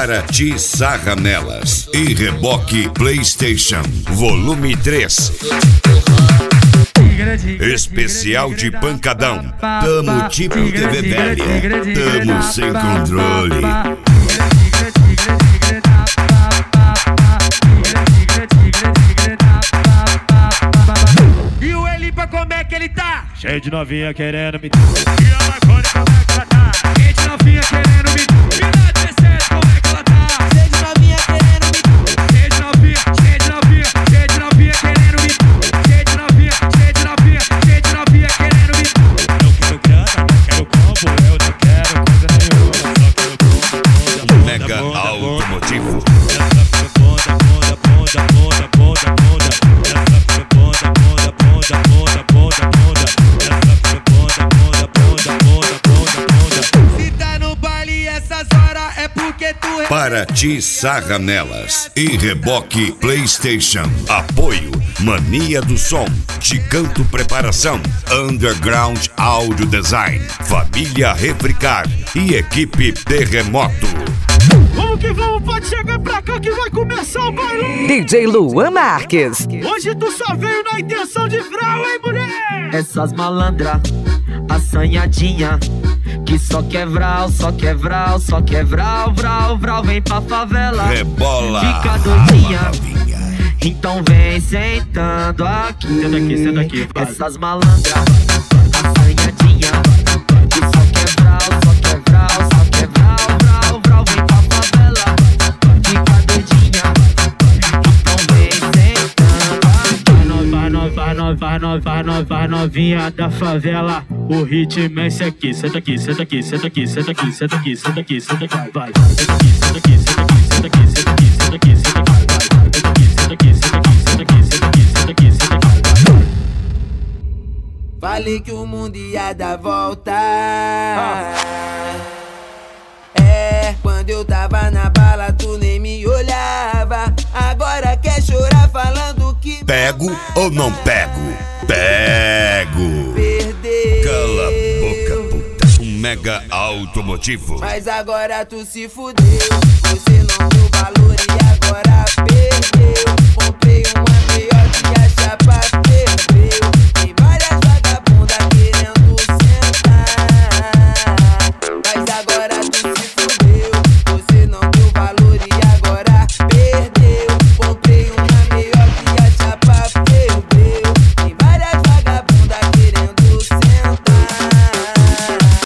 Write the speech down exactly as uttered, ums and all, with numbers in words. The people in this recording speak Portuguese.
Paraty Sarra Nelas e Reboque PlayStation Volume três. Especial de pancadão. Tamo tipo T V velha. Tamo sem controle. E o Elipa, como é que ele tá? Cheio de novinha querendo me... E a Marconi, como é que ela tá? Cheio de novinha querendo me... E na dezessete, como é que ela tá? Cheio de novinha querendo me... Cheio de novinha, cheio de novinha, cheio de novinha querendo me... Cheio de novinha, cheio de novinha, cheio de novinha querendo me... Eu quero grana, não quero combo, eu não quero coisa nenhuma. Só quero combo, bonda, Mega bonda, Automotivo. Essa foi bonda, bonda, bonda, bonda, bonda, bonda. Essa foi bonda, bonda, bonda, bonda, bonda, bonda. Essa foi bonda, bonda, bonda, bonda, bonda, bonda. Se tá no baile essas horas é porque tu... Paraty Sarra Nelas e Reboque PlayStation. Apoio Mania do Som, Giganto Preparação, Underground Audio Design, Família Refricar e Equipe Terremoto. Vamos que vamos, pode chegar pra cá que vai começar o bailão. D J Luan Marques. Hoje tu só veio na intenção de frau, hein, mulher? Essas malandra, assanhadinha, que só quer vral, só quer vral, só quer vral, vral, vral. Vem pra favela, Rebola, fica doidinha. novinha. Então vem sentando aqui. Senta aqui, senta aqui, vai. Essas malandra, assanhadinha, que só quer vral, só quer vral, só quer vral, vral, vral. Vem pra favela, fica doidinha. Então vem sentando aqui. Vai no, vai no, vai no, vai no, vai novinha da favela. O ritmo é esse aqui. Senta aqui, senta aqui, senta aqui, senta aqui, senta aqui, senta aqui, senta aqui, vai. Senta aqui, senta aqui, senta aqui, senta aqui, senta aqui, senta aqui, senta aqui, vai. Senta aqui, senta aqui, senta aqui, senta aqui, senta aqui, senta aqui, senta aqui, vai. Falei que o mundo ia dar volta. É, quando eu tava na bala tu nem me olhava. Agora quer chorar falando que Pego ou não pego? Pego. perdeu. Cala a boca, puta. Um Mega Automotivo. Mas agora tu se fudeu. Você não deu valor e agora perdeu. Comprei uma melhor que a chapa